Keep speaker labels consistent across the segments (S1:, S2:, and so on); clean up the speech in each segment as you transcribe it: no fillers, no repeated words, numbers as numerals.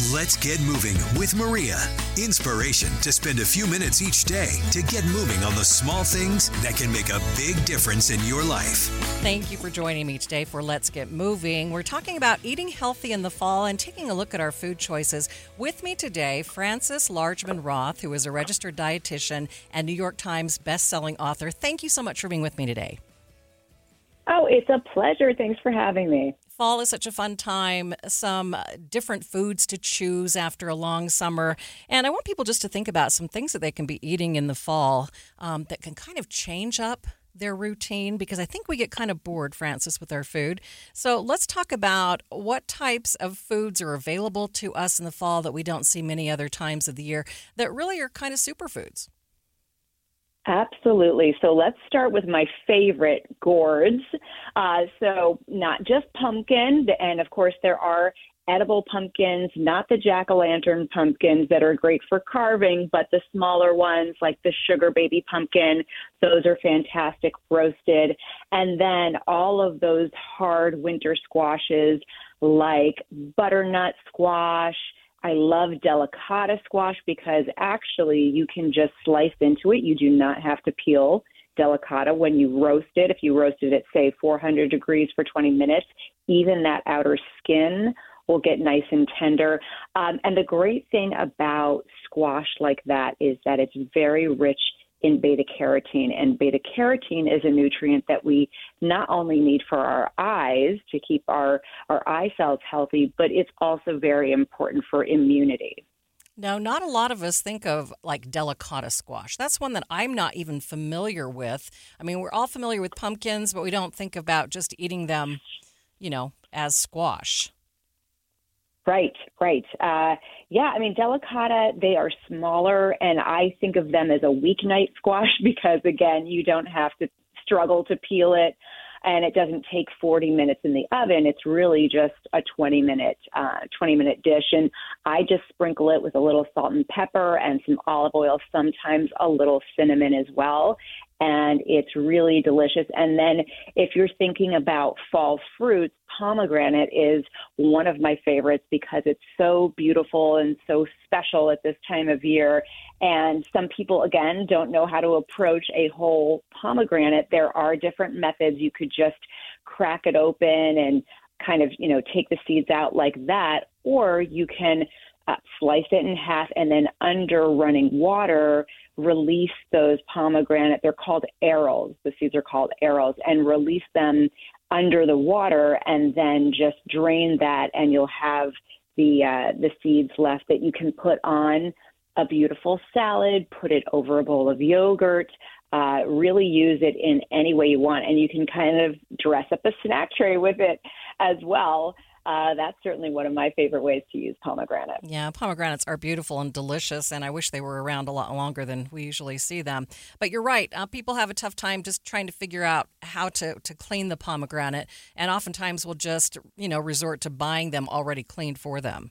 S1: Let's get moving with Maria. Inspiration to spend a few minutes each day to get moving on the small things that can make a big difference in your life.
S2: Thank you for joining me today for Let's Get Moving. We're talking about eating healthy in the fall and taking a look at our food choices. With me today, Frances Largeman Roth, who is a registered dietitian and New York Times best-selling author. Thank you so much for being with me today.
S3: Oh, it's a pleasure. Thanks for having me.
S2: Fall is such a fun time, some different foods to choose after a long summer. And I want people just to think about some things that they can be eating in the fall that can kind of change up their routine, because I think we get kind of bored, Frances, with our food. So let's talk about what types of foods are available to us in the fall that we don't see many other times of the year that really are kind of superfoods.
S3: Absolutely. So let's start with my favorite, gourds. So not just pumpkin, and of course there are edible pumpkins, not the jack-o'-lantern pumpkins that are great for carving, but the smaller ones like the sugar baby pumpkin. Those are fantastic roasted. And then all of those hard winter squashes like butternut squash. I love delicata squash because actually you can just slice into it. You do not have to peel delicata when you roast it. If you roast it at, say, 400 degrees for 20 minutes, even that outer skin will get nice and tender. And the great thing about squash like that is that it's very rich in beta-carotene. And beta-carotene is a nutrient that we not only need for our eyes to keep our eye cells healthy, but it's also very important for immunity.
S2: Now, not a lot of us think of like delicata squash. That's one that I'm not even familiar with. I mean, we're all familiar with pumpkins, but we don't think about just eating them, as squash.
S3: Right. Yeah, I mean, delicata, they are smaller, and I think of them as a weeknight squash because, again, you don't have to struggle to peel it, and it doesn't take 40 minutes in the oven. It's really just a 20-minute dish, and I just sprinkle it with a little salt and pepper and some olive oil, sometimes a little cinnamon as well, and it's really delicious. And then if you're thinking about fall fruits, pomegranate is one of my favorites because it's so beautiful and so special at this time of year. And some people, again, don't know how to approach a whole pomegranate. There are different methods. You could just crack it open and kind of, take the seeds out like that, or you can slice it in half and then under running water, release those pomegranate. They're called arils. The seeds are called arils, and release them under the water, and then just drain that, and you'll have the seeds left that you can put on a beautiful salad, put it over a bowl of yogurt, really use it in any way you want, and you can kind of dress up a snack tray with it as well. That's certainly one of my favorite ways to use pomegranate.
S2: Yeah, pomegranates are beautiful and delicious, and I wish they were around a lot longer than we usually see them. But you're right. People have a tough time just trying to figure out how to clean the pomegranate, and oftentimes will just, resort to buying them already cleaned for them.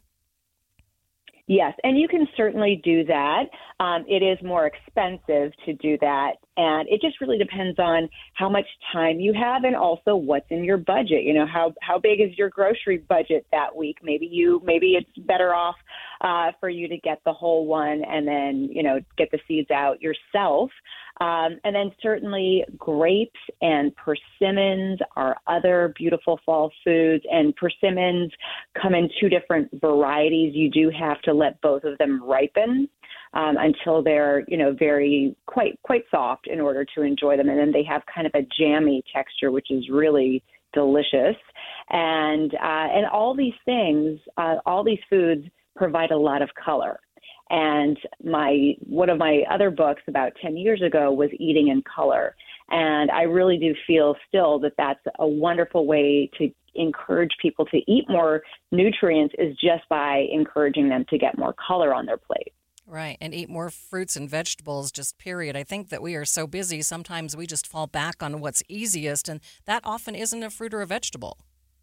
S3: Yes, and you can certainly do that. It is more expensive to do that, and it just really depends on how much time you have and also what's in your budget. How big is your grocery budget that week? Maybe it's better off for you to get the whole one and then, get the seeds out yourself. And then certainly grapes and persimmons are other beautiful fall foods, and persimmons come in two different varieties. You do have to let both of them ripen until they're, quite soft in order to enjoy them. And then they have kind of a jammy texture, which is really delicious. And all these things, all these foods provide a lot of color. And one of my other books about 10 years ago was Eating in Color. And I really do feel still that that's a wonderful way to encourage people to eat more nutrients, is just by encouraging them to get more color on their plate.
S2: Right, and eat more fruits and vegetables, just period. I think that we are so busy, sometimes we just fall back on what's easiest, and that often isn't a fruit or a vegetable.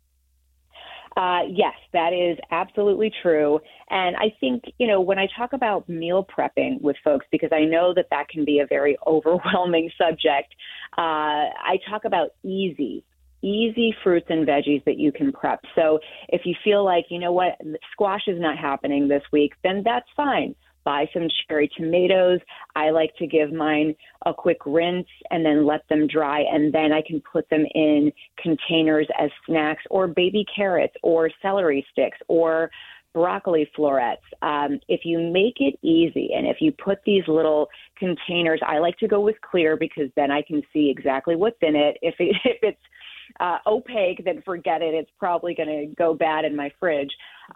S3: Yes, that is absolutely true. And I think, when I talk about meal prepping with folks, because I know that can be a very overwhelming subject, I talk about easy easy fruits and veggies that you can prep. So if you feel like, you know what, squash is not happening this week, then that's fine. Buy some cherry tomatoes. I like to give mine a quick rinse and then let them dry, and then I can put them in containers as snacks, or baby carrots or celery sticks or broccoli florets. If you make it easy, and if you put these little containers, I like to go with clear because then I can see exactly what's in it. If it's opaque, then forget it. It's probably going to go bad in my fridge.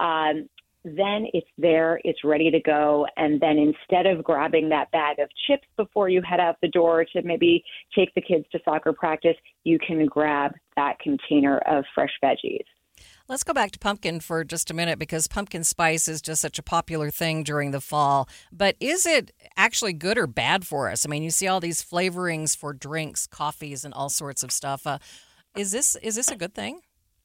S3: Then it's there, it's ready to go. And then instead of grabbing that bag of chips before you head out the door to maybe take the kids to soccer practice, you can grab that container of fresh veggies.
S2: Let's go back to pumpkin for just a minute, because pumpkin spice is just such a popular thing during the fall. But is it actually good or bad for us? I mean, you see all these flavorings for drinks, coffees, and all sorts of stuff. Is this a good thing?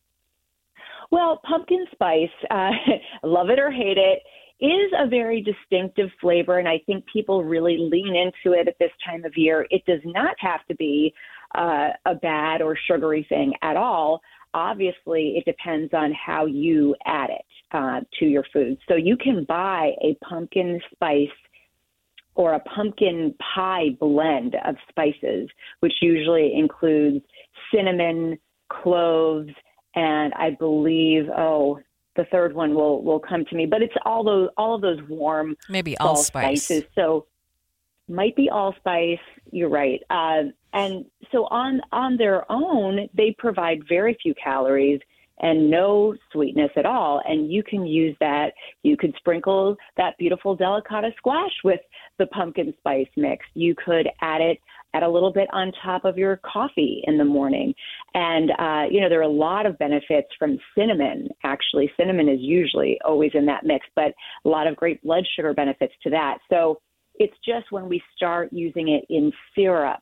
S3: Well, pumpkin spice, love it or hate it, is a very distinctive flavor, and I think people really lean into it at this time of year. It does not have to be a bad or sugary thing at all. Obviously, it depends on how you add it to your food. So you can buy a pumpkin spice or a pumpkin pie blend of spices, which usually includes cinnamon, cloves, and I believe, the third one will come to me. But it's all of those warm
S2: maybe
S3: fall
S2: allspice
S3: spices. So might be allspice. You're right. And so on their own, they provide very few calories and no sweetness at all. And you can use that. You could sprinkle that beautiful delicata squash with the pumpkin spice mix. You could add a little bit on top of your coffee in the morning. And, there are a lot of benefits from cinnamon. Actually, cinnamon is usually always in that mix, but a lot of great blood sugar benefits to that. So it's just when we start using it in syrups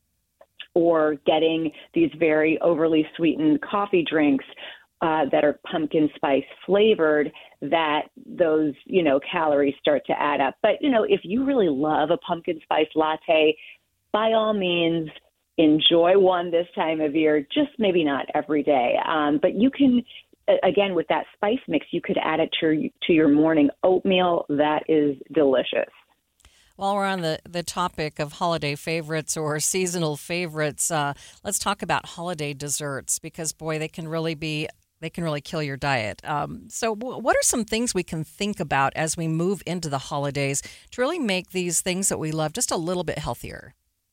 S3: or getting these very overly sweetened coffee drinks that are pumpkin spice flavored, that those, calories start to add up. But, if you really love a pumpkin spice latte, by all means, enjoy one this time of year, just maybe not every day. But you can, again, with that spice mix, you could add it to your morning oatmeal. That is delicious.
S2: While we're on the topic of holiday favorites or seasonal favorites, let's talk about holiday desserts, because, boy, they can really kill your diet. So what are some things we can think about as we move into the holidays to really make these things that we love just a little bit healthier?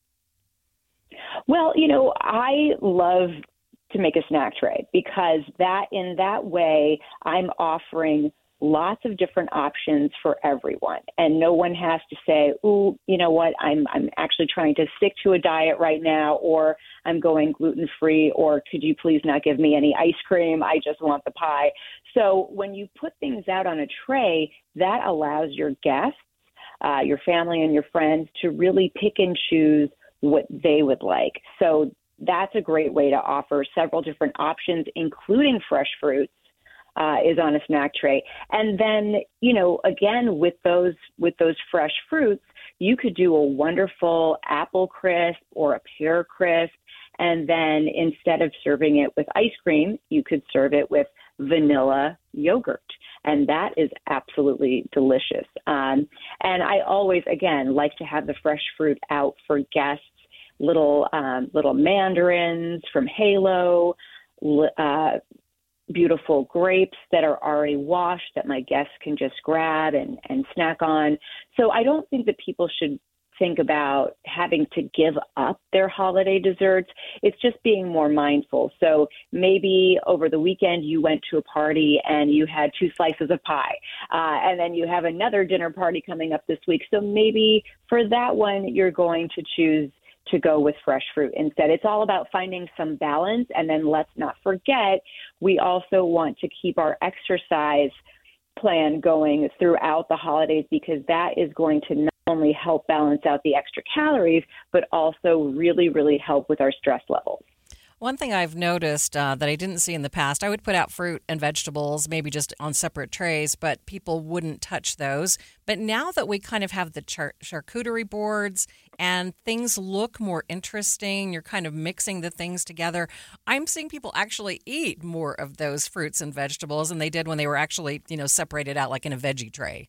S3: Well, I love to make a snack tray, because in that way I'm offering lots of different options for everyone. And no one has to say, ooh, you know what, I'm actually trying to stick to a diet right now, or I'm going gluten-free, or could you please not give me any ice cream? I just want the pie. So when you put things out on a tray, that allows your guests, your family and your friends to really pick and choose what they would like. So that's a great way to offer several different options, including fresh fruits, is on a snack tray. And then, again, with those fresh fruits, you could do a wonderful apple crisp or a pear crisp. And then instead of serving it with ice cream, you could serve it with vanilla yogurt. And that is absolutely delicious. And I always, again, like to have the fresh fruit out for guests, little mandarins from Halo, beautiful grapes that are already washed that my guests can just grab and snack on. So I don't think that people should think about having to give up their holiday desserts. It's just being more mindful. So maybe over the weekend you went to a party and you had 2 slices of pie, and then you have another dinner party coming up this week. So maybe for that one, you're going to choose to go with fresh fruit instead. It's all about finding some balance. And then let's not forget, we also want to keep our exercise plan going throughout the holidays, because that is going to not only help balance out the extra calories, but also really, really help with our stress levels.
S2: One thing I've noticed that I didn't see in the past, I would put out fruit and vegetables, maybe just on separate trays, but people wouldn't touch those. But now that we kind of have the charcuterie boards and things look more interesting. You're kind of mixing the things together. I'm seeing people actually eat more of those fruits and vegetables than they did when they were actually, separated out like in a veggie tray.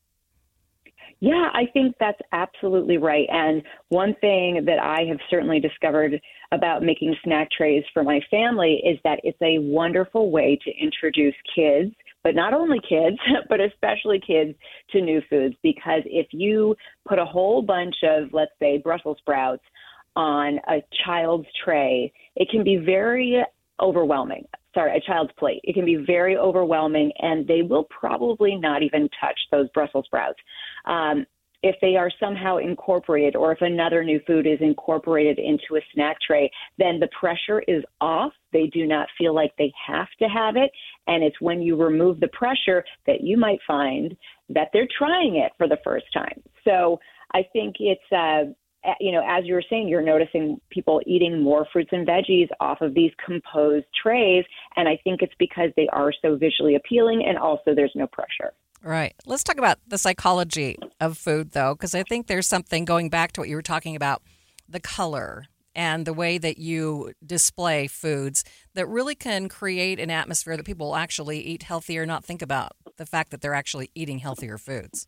S3: Yeah, I think that's absolutely right. And one thing that I have certainly discovered about making snack trays for my family is that it's a wonderful way to introduce kids, but not only kids, but especially kids, to new foods. Because if you put a whole bunch of, let's say, Brussels sprouts on a child's tray, it can be very overwhelming. A child's plate. It can be very overwhelming, and they will probably not even touch those Brussels sprouts. If they are somehow incorporated, or if another new food is incorporated into a snack tray, then the pressure is off. They do not feel like they have to have it. And it's when you remove the pressure that you might find that they're trying it for the first time. So I think it's, as you were saying, you're noticing people eating more fruits and veggies off of these composed trays. And I think it's because they are so visually appealing, and also there's no pressure.
S2: Right. Let's talk about the psychology of food, though, because I think there's something going back to what you were talking about, the color and the way that you display foods that really can create an atmosphere that people will actually eat healthier, not think about the fact that they're actually eating healthier foods.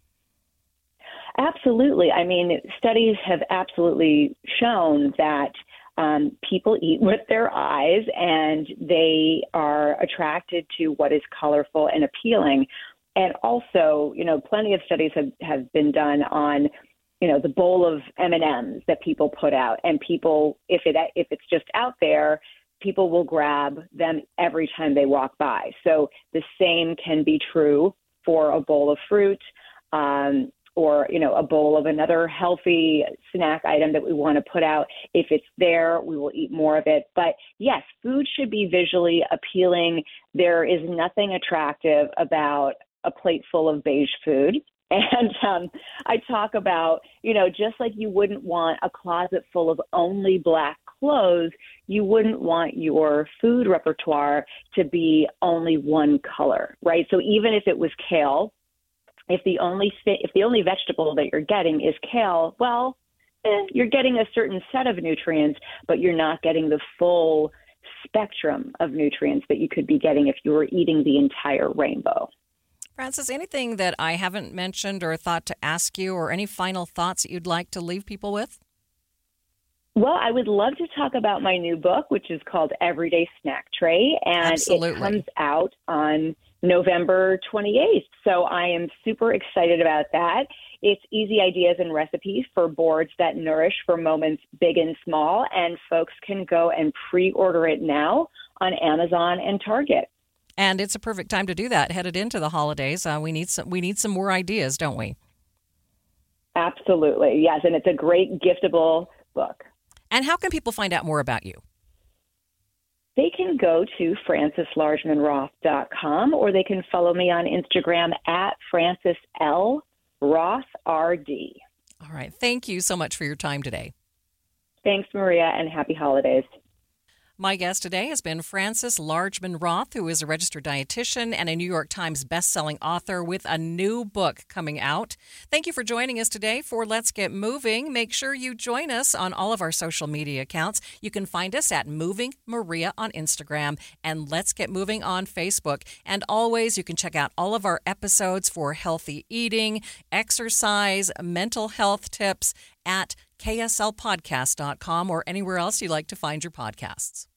S3: Absolutely. I mean, studies have absolutely shown that people eat with their eyes, and they are attracted to what is colorful and appealing. And also, plenty of studies have been done on, the bowl of M&Ms that people put out. And people, if it's just out there, people will grab them every time they walk by. So the same can be true for a bowl of fruit, or, a bowl of another healthy snack item that we want to put out. If it's there, we will eat more of it. But yes, food should be visually appealing. There is nothing attractive about a plate full of beige food. And I talk about, just like you wouldn't want a closet full of only black clothes, you wouldn't want your food repertoire to be only one color, right? So even if it was kale, if the only vegetable that you're getting is kale, well, you're getting a certain set of nutrients, but you're not getting the full spectrum of nutrients that you could be getting if you were eating the entire rainbow.
S2: Frances, anything that I haven't mentioned or thought to ask you, or any final thoughts that you'd like to leave people with?
S3: Well, I would love to talk about my new book, which is called Everyday Snack Tray, and
S2: Absolutely.
S3: It comes out on November 28th. So I am super excited about that. It's easy ideas and recipes for boards that nourish for moments big and small, and folks can go and pre-order it now on Amazon and Target.
S2: And it's a perfect time to do that, headed into the holidays. We need some more ideas, don't we?
S3: Absolutely, yes, and it's a great giftable book.
S2: And how can people find out more about you?
S3: They can go to franceslargemanroth.com, or they can follow me on Instagram at Frances L. Roth RD.
S2: All right. Thank you so much for your time today.
S3: Thanks, Maria, and happy holidays.
S2: My guest today has been Frances Largeman Roth, who is a registered dietitian and a New York Times bestselling author with a new book coming out. Thank you for joining us today for Let's Get Moving. Make sure you join us on all of our social media accounts. You can find us at Moving Maria on Instagram and Let's Get Moving on Facebook. And always, you can check out all of our episodes for healthy eating, exercise, mental health tips at KSLpodcast.com or anywhere else you like to find your podcasts.